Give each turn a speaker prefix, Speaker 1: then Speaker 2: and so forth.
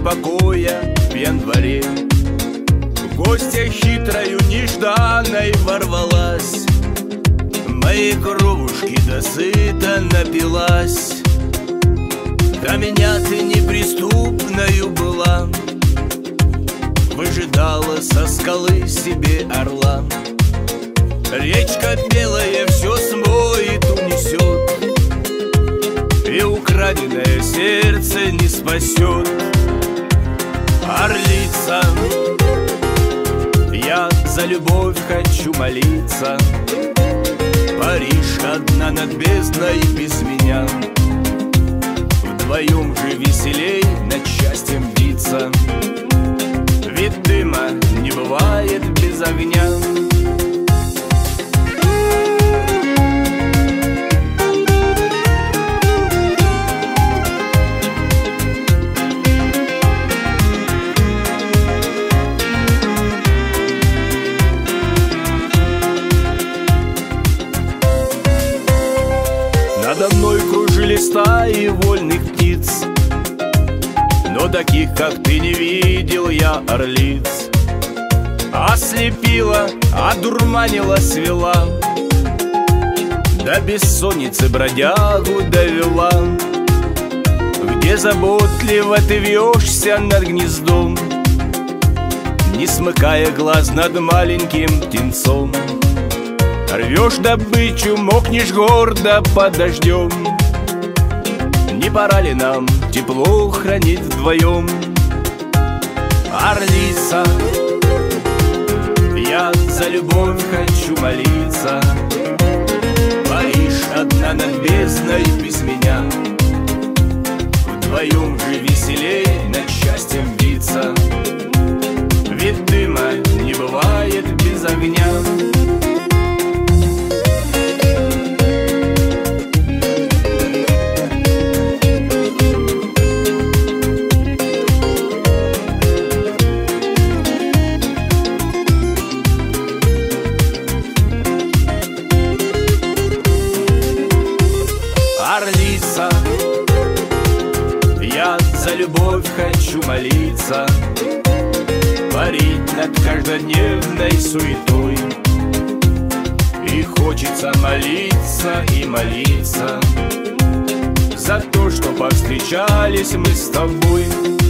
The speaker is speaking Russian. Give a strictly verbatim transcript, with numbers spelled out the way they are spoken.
Speaker 1: покоя в январе. Гостья хитрою нежданной ворвалась, моей кровушки досыта напилась. До меня ты неприступною была, выжидала со скалы себе орла. Речка белая все смоет, унесет, и украденное сердце не спасет. Орлица, я за любовь хочу молиться. Париж одна над бездной без меня, вдвоем же веселей над счастьем биться. Ведь дыма не бывает без огня. Надо мной кружили стаи вольных птиц, но таких, как ты, не видел я орлиц. Ослепила, одурманила, свела, до бессонницы бродягу довела. Где заботливо ты вьешься над гнездом, не смыкая глаз над маленьким птенцом. Рвешь добычу, мокнешь гордо под дождем. Не пора ли нам тепло хранить вдвоем? Орлица, я за любовь хочу молиться. Париж одна над бездной без меня, вдвоем же веселей над счастьем биться. Ведь дыма не бывает без огня. Орлица, я за любовь хочу молиться. Парить над каждодневной суетой, и хочется молиться и молиться за то, что повстречались мы с тобой.